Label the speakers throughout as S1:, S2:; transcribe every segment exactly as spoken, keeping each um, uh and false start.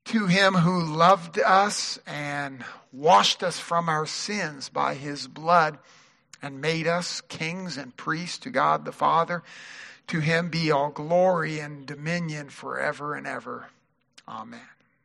S1: To him who loved us and washed us from our sins by his blood and made us kings and priests to God the Father, to him be all glory and dominion forever and ever. Amen.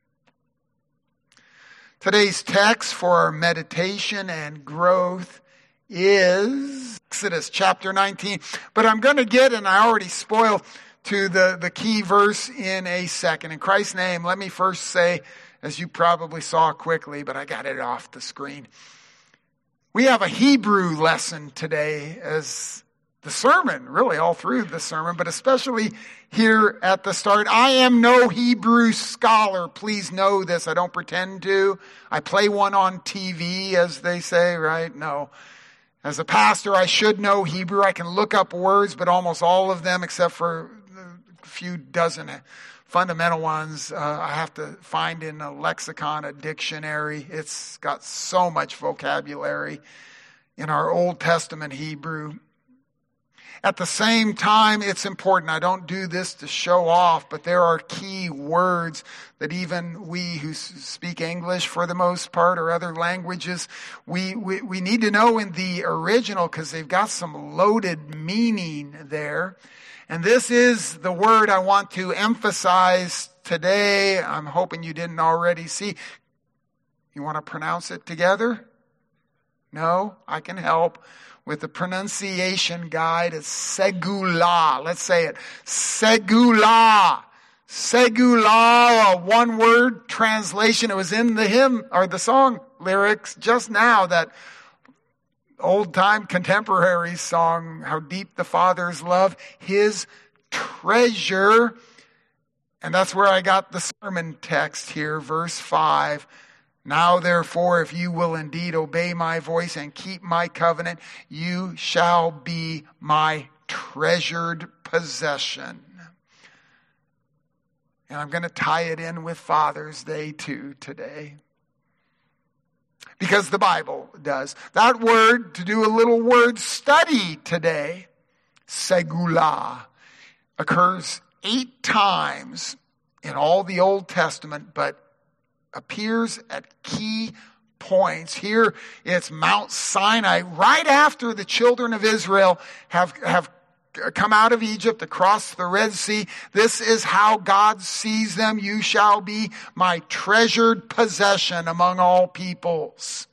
S1: Today's text for our meditation and growth is Exodus chapter nineteen. But I'm going to get, and I already spoiled, to the, the key verse in a second. In Christ's name, let me first say, as you probably saw quickly, but I got it off the screen. We have a Hebrew lesson today as the sermon, really all through the sermon, but especially here at the start. I am no Hebrew scholar. Please know this. I don't pretend to. I play one on T V, as they say, right? No. As a pastor, I should know Hebrew. I can look up words, but almost all of them, except for a few dozen fundamental ones, uh, I have to find in a lexicon, a dictionary. It's got so much vocabulary in our Old Testament Hebrew. At the same time, it's important. I don't do this to show off, but there are key words that even we who speak English for the most part or other languages, we, we, we need to know in the original because they've got some loaded meaning there. And this is the word I want to emphasize today. I'm hoping you didn't already see. You want to pronounce it together? No? I can help with the pronunciation guide. It's segula. Let's say it. Segula. Segula, a one word translation. It was in the hymn or the song lyrics just now, that old time contemporary song, How Deep the Father's Love, His Treasure. And that's where I got the sermon text here, verse five. Now, therefore, if you will indeed obey my voice and keep my covenant, you shall be my treasured possession. And I'm going to tie it in with Father's Day too today, because the Bible does. That word, to do a little word study today, segula, occurs eight times in all the Old Testament, but appears at key points. Here it's Mount Sinai, right after the children of Israel have, have come out of Egypt, across the Red Sea. This is how God sees them. You shall be my treasured possession among all peoples.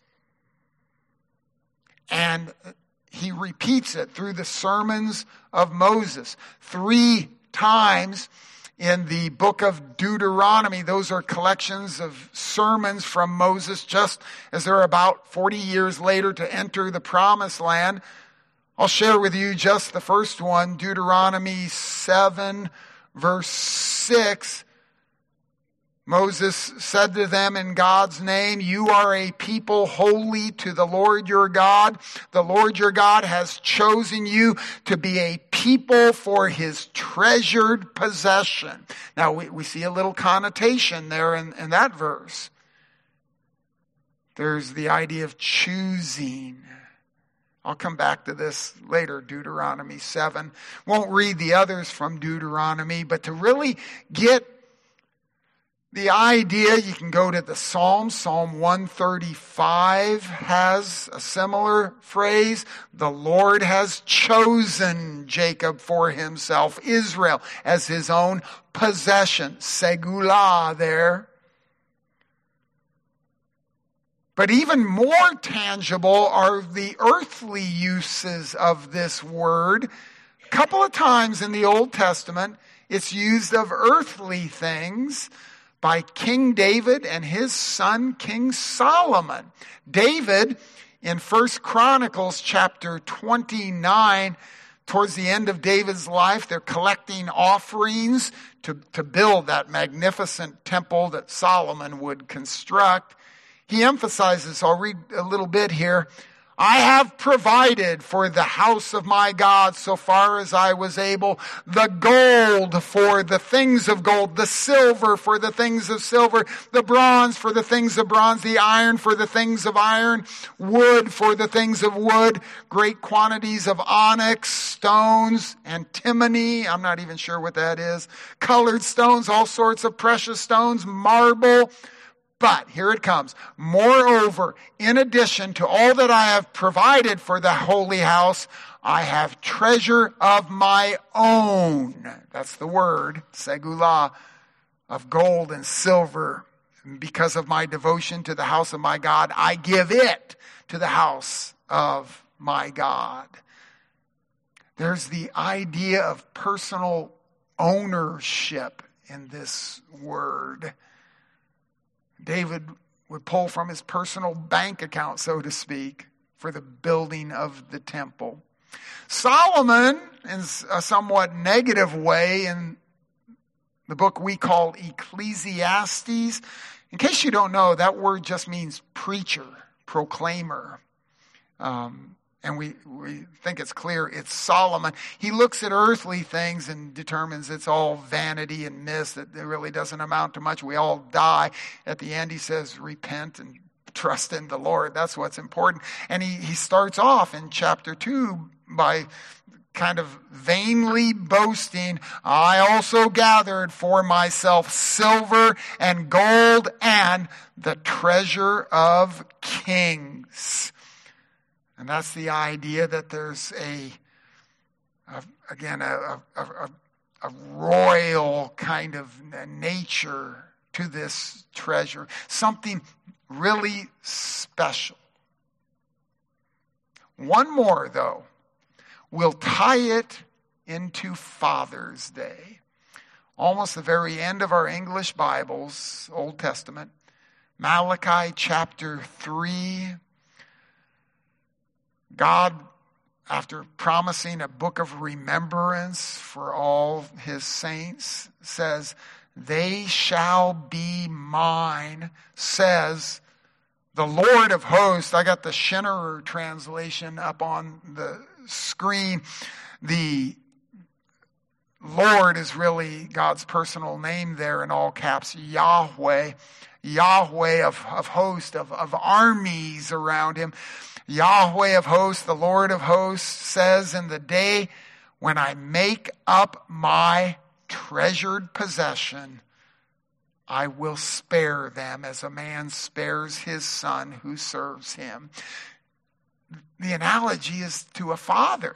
S1: And he repeats it through the sermons of Moses. Three times in the book of Deuteronomy, those are collections of sermons from Moses, just as they're about forty years later to enter the promised land. I'll share with you just the first one, Deuteronomy seven, verse six. Moses said to them in God's name, you are a people holy to the Lord your God. The Lord your God has chosen you to be a people for his treasured possession. Now we, we see a little connotation there in, in that verse. There's the idea of choosing. I'll come back to this later, Deuteronomy seven. Won't read the others from Deuteronomy, but to really get the idea, you can go to the Psalms. Psalm one thirty-five has a similar phrase. The Lord has chosen Jacob for himself, Israel as his own possession. Segula there. But even more tangible are the earthly uses of this word. A couple of times in the Old Testament, it's used of earthly things by King David and his son, King Solomon. David, in First Chronicles chapter twenty-nine, towards the end of David's life, they're collecting offerings to, to build that magnificent temple that Solomon would construct. He emphasizes, I'll read a little bit here, I have provided for the house of my God so far as I was able, the gold for the things of gold, the silver for the things of silver, the bronze for the things of bronze, the iron for the things of iron, wood for the things of wood, great quantities of onyx, stones, antimony, I'm not even sure what that is, colored stones, all sorts of precious stones, marble. But here it comes. Moreover, in addition to all that I have provided for the holy house, I have treasure of my own. That's the word, segulah, of gold and silver. Because of my devotion to the house of my God, I give it to the house of my God. There's the idea of personal ownership in this word. David would pull from his personal bank account, so to speak, for the building of the temple. Solomon, in a somewhat negative way, in the book we call Ecclesiastes, in case you don't know, that word just means preacher, proclaimer. Um, and we, we think it's clear it's Solomon. He looks at earthly things and determines it's all vanity and mist, that it really doesn't amount to much. We all die. At the end, he says, repent and trust in the Lord. That's what's important. And he, he starts off in chapter two by kind of vainly boasting, I also gathered for myself silver and gold and the treasure of kings. And that's the idea that there's a, a again, a, a, a, a royal kind of nature to this treasure. Something really special. One more, though. We'll tie it into Father's Day. Almost the very end of our English Bibles, Old Testament, Malachi chapter three. God, after promising a book of remembrance for all his saints, says, they shall be mine, says the Lord of hosts. I got the Schinnerer translation up on the screen. The Lord is really God's personal name there in all caps, Yahweh. Yahweh of, of hosts, of, of armies around him. Yahweh of hosts, the Lord of hosts, says, in the day when I make up my treasured possession, I will spare them as a man spares his son who serves him. The analogy is to a father.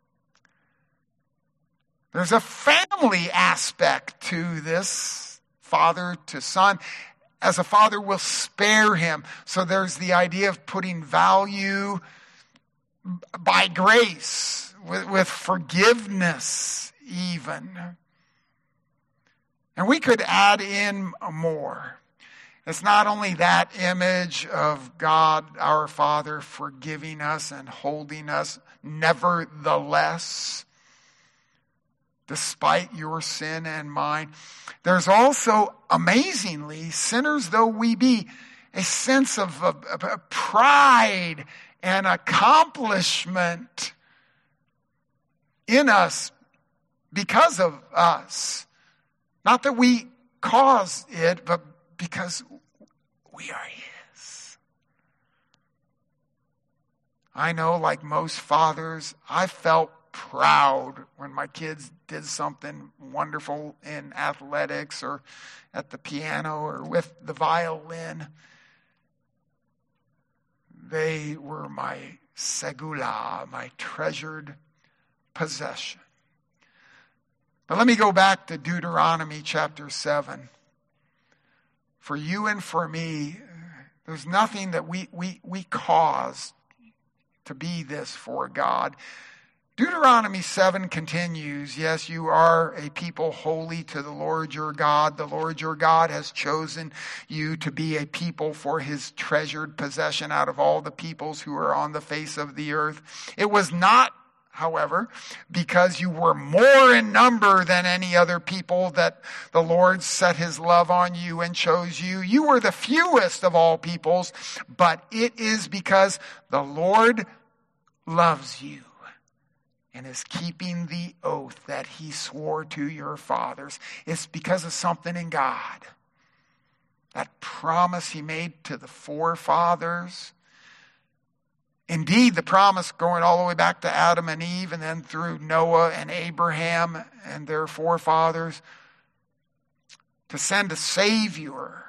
S1: There's a family aspect to this, father to son. As a father will spare him. So there's the idea of putting value by grace, with, with forgiveness even. And we could add in more. It's not only that image of God, our Father, forgiving us and holding us, nevertheless, despite your sin and mine. There's also, amazingly, sinners though we be, a sense of, of, of pride and accomplishment in us because of us. Not that we caused it, but because we are his. I know, like most fathers, I felt proud when my kids did something wonderful in athletics or at the piano or with the violin. They were my segulah, my treasured possession. But let me go back to Deuteronomy chapter seven. For you and for me, there's nothing that we, we, we caused to be this for God. Deuteronomy seven continues, yes, you are a people holy to the Lord your God. The Lord your God has chosen you to be a people for his treasured possession out of all the peoples who are on the face of the earth. It was not however, because you were more in number than any other people, that the Lord set his love on you and chose you. You were the fewest of all peoples, but it is because the Lord loves you and is keeping the oath that he swore to your fathers. It's because of something in God. That promise he made to the forefathers. Indeed, the promise going all the way back to Adam and Eve and then through Noah and Abraham and their forefathers to send a Savior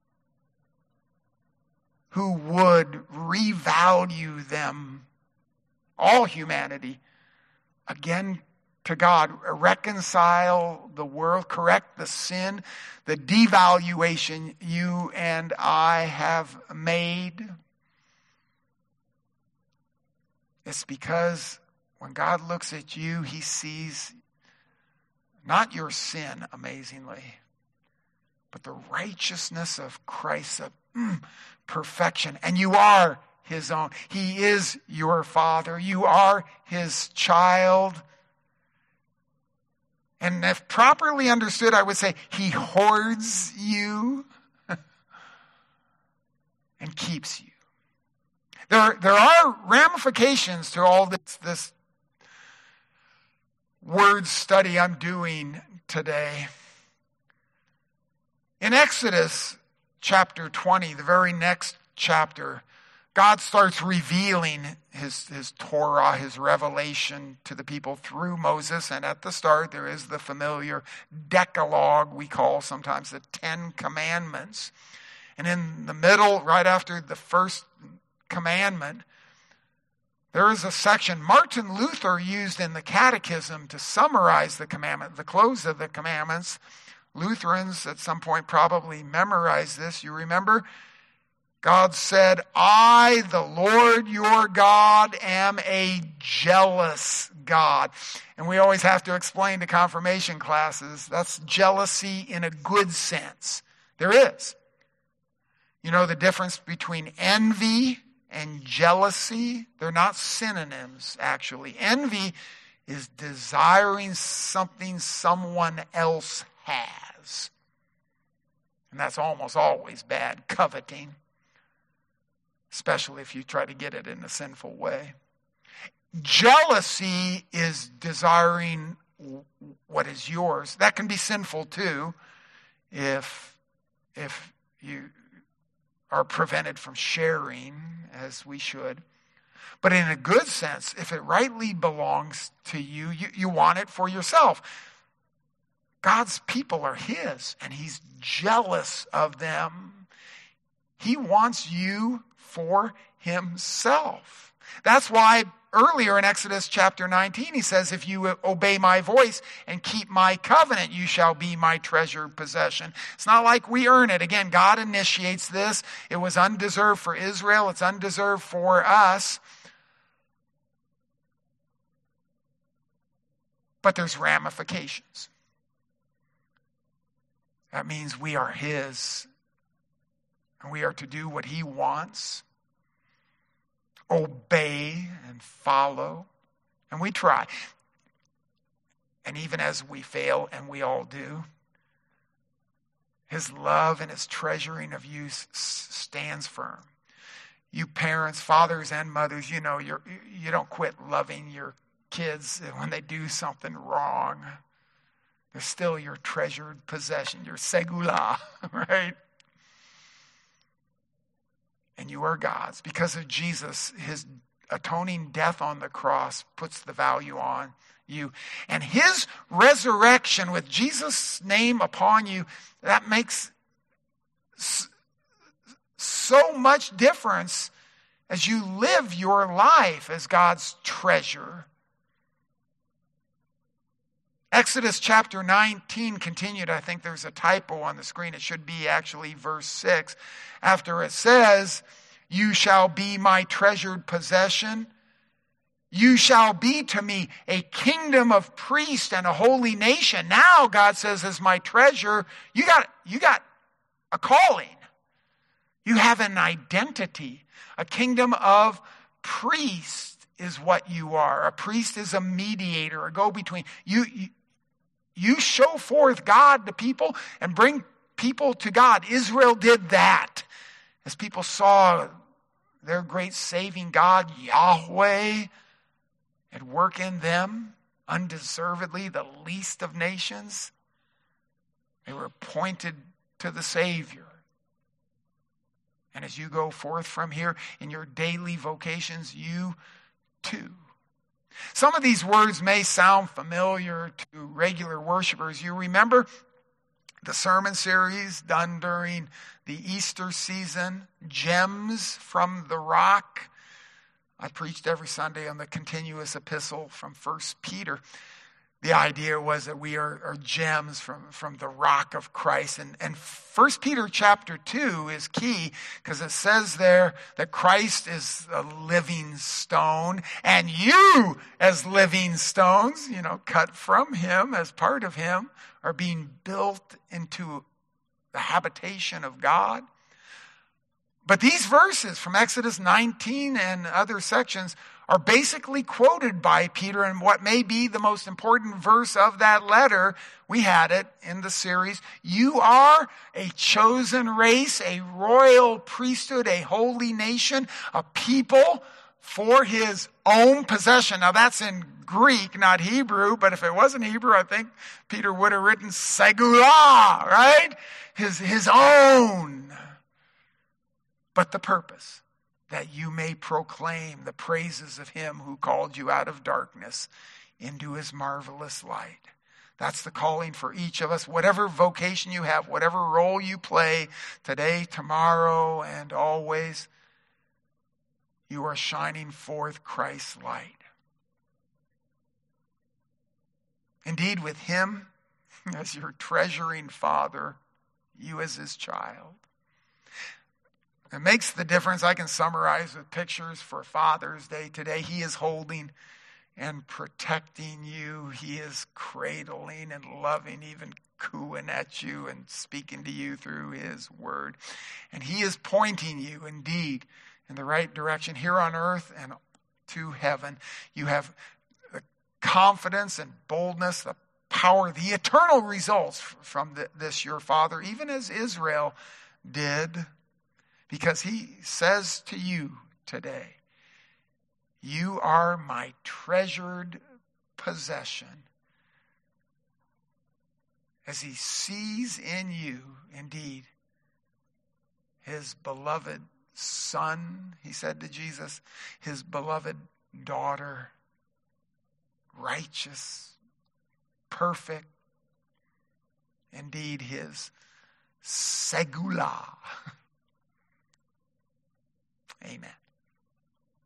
S1: who would revalue them, all humanity, again to God, reconcile the world, correct the sin, the devaluation you and I have made. It's because when God looks at you, he sees not your sin, amazingly, but the righteousness of Christ, of mm, perfection. And you are his own. He is your father. You are his child. And if properly understood, I would say he hoards you and keeps you. There, there are ramifications to all this, this word study I'm doing today. In Exodus chapter twenty, the very next chapter, God starts revealing his, his Torah, his revelation to the people through Moses. And at the start, there is the familiar Decalogue we call sometimes the Ten Commandments. And in the middle, right after the first commandment, there is a section Martin Luther used in the Catechism to summarize the commandment, the close of the commandments. Lutherans at some point probably memorized this. You remember? God said, I, the Lord your God, am a jealous God. And we always have to explain to confirmation classes, that's jealousy in a good sense. There is. You know the difference between envy and jealousy? They're not synonyms, actually. Envy is desiring something someone else has. And that's almost always bad, coveting. Especially if you try to get it in a sinful way. Jealousy is desiring what is yours. That can be sinful too if, if you are prevented from sharing as we should. But in a good sense, if it rightly belongs to you, you, you want it for yourself. God's people are his, and he's jealous of them. He wants you for himself. That's why earlier in Exodus chapter nineteen, he says, if you obey my voice and keep my covenant, you shall be my treasured possession. It's not like we earn it. Again, God initiates this. It was undeserved for Israel. It's undeserved for us. But there's ramifications. That means we are his. And we are to do what he wants, obey and follow. And we try. And even as we fail, and we all do, his love and his treasuring of you stands firm. You parents, fathers and mothers, you know, you're, you don't quit loving your kids when they do something wrong. They're still your treasured possession, your segula, right? And you are God's. Because of Jesus, his atoning death on the cross puts the value on you. And his resurrection with Jesus' name upon you, that makes so much difference as you live your life as God's treasure. Exodus chapter nineteen continued. I think there's a typo on the screen. It should be actually verse six. After it says, you shall be my treasured possession. You shall be to me a kingdom of priests and a holy nation. Now God says, as my treasure, you got, you got a calling. You have an identity, a kingdom of priests. is what you are. A priest is a mediator, a go-between. You, you, you show forth God to people and bring people to God. Israel did that. As people saw their great saving God, Yahweh, at work in them, undeservedly the least of nations, they were pointed to the Savior. And as you go forth from here in your daily vocations, you too. Some of these words may sound familiar to regular worshipers. You remember the sermon series done during the Easter season, Gems from the Rock. I preached every Sunday on the continuous epistle from First Peter. The idea was that we are, are gems from, from the rock of Christ. And, and First Peter chapter two is key because it says there that Christ is a living stone and you as living stones, you know, cut from him as part of him, are being built into the habitation of God. But these verses from Exodus nineteen and other sections are basically quoted by Peter in what may be the most important verse of that letter. We had it in the series. You are a chosen race, a royal priesthood, a holy nation, a people for his own possession. Now that's in Greek, not Hebrew, but if it wasn't Hebrew, I think Peter would have written segula, right? His, his own. But the purpose, that you may proclaim the praises of him who called you out of darkness into his marvelous light. That's the calling for each of us. Whatever vocation you have, whatever role you play today, tomorrow, and always, you are shining forth Christ's light. Indeed, with him as your treasuring father, you as his child. It makes the difference. I can summarize with pictures for Father's Day today. He is holding and protecting you. He is cradling and loving, even cooing at you and speaking to you through his word. And he is pointing you indeed in the right direction here on earth and to heaven. You have the confidence and boldness, the power, the eternal results from this your Father, even as Israel did. Because he says to you today, you are my treasured possession. As he sees in you, indeed, his beloved son, he said to Jesus, his beloved daughter, righteous, perfect, indeed his segula. Amen.